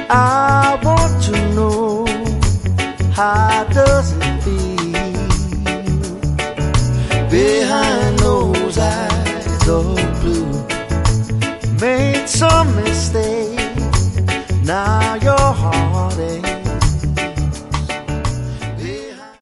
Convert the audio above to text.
I want to know, how does it feel behind those eyes of blue? Made some mistake, now your heart aches.